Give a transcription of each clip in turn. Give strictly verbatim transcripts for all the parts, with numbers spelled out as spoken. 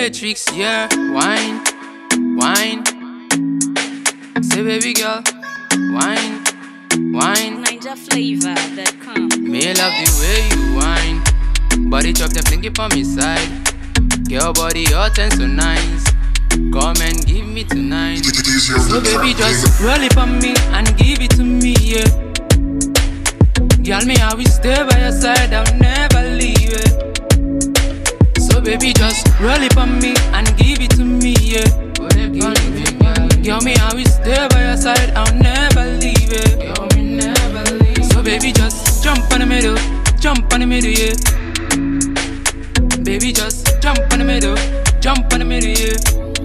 Matrix, yeah. Wine, wine. Say baby girl, wine, wine. Niger Flavor dot com. Me love the way you wine. Body chop them flinky for me side. Girl body hot and so nice. Come and give me tonight. So baby just roll it for me and give it to me, yeah. Girl me I will stay by your side, I'll never leave it. So baby just roll it for me and give it to me, yeah. Girl me I will stay by your side, I'll never leave it. Girl me never leave. So baby just jump on the middle, jump on the middle, yeah. Baby just jump on the middle, jump on the middle, yeah.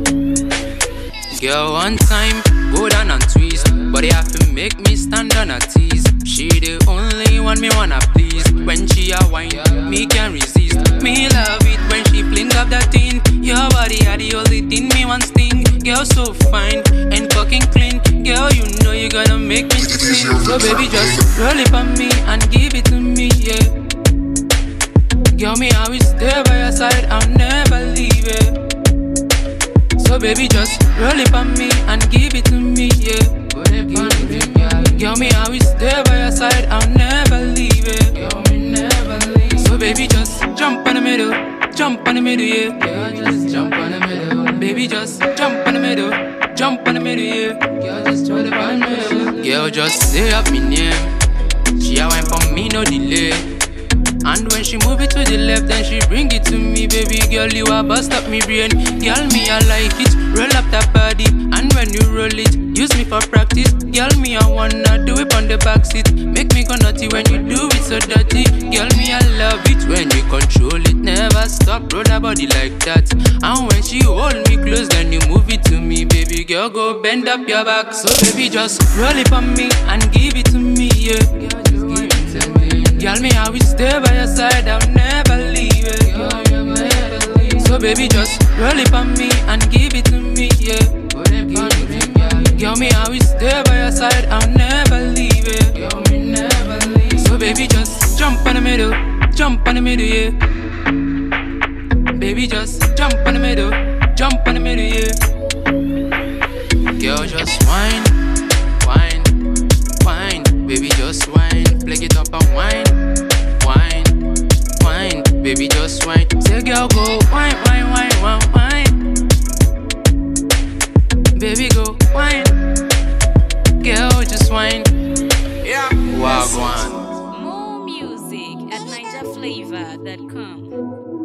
Girl one time, go down and twist, but they have to make me stand on her tees. She the only one me wanna please. When she a wine, me can't resist. Me love it when she fling up that thing. Your body are the only thing me want sting. Girl so fine and fucking clean. Girl you know you gonna make me sing. So baby just roll it for me and give it to me, yeah. Girl me I will stay by your side, I'll never leave it. So baby just roll it for me and give it to me, yeah. Girl me I will stay by your side, I'll never leave it. Girl me never leave. So baby just jump on the middle, jump on the middle, yeah. Girl just jump on the middle. Baby just jump on the middle, jump on the middle, yeah. Girl just roll it on the middle. Girl just say up me name. She a wine for me no delay. And when she move it to the left, then she bring it to me, baby girl, you a bust up me brain. Girl, me I like it, roll up that body. And when you roll it, use me for practice. Girl, me I wanna do it on the backseat. Make me go nutty when you do it so dirty. Girl, me I love it when you control it. Never stop, roll that body like that. And when she hold me close, then you move it to me, baby girl, go bend up your back. So baby, just roll it for me and give it to me, yeah. Girl, just give it to me. Girl, me I will stay by your side, I'll never leave it. Girl, you never leave. So baby just roll it for me and give it to me, yeah. Girl, me I will stay by your side, I'll never leave it. Girl, me never leave. So baby just jump on the middle, jump on the middle, yeah. Baby just jump on the middle, jump on the middle, yeah. Girl just whine, whine, whine. Baby just whine, flick it up and whine, whine, whine. Baby just whine. Say girl go whine, whine, whine, whine, whine. Baby go whine, girl just whine. Yeah, wagwan. More music at Niger Flavor dot com.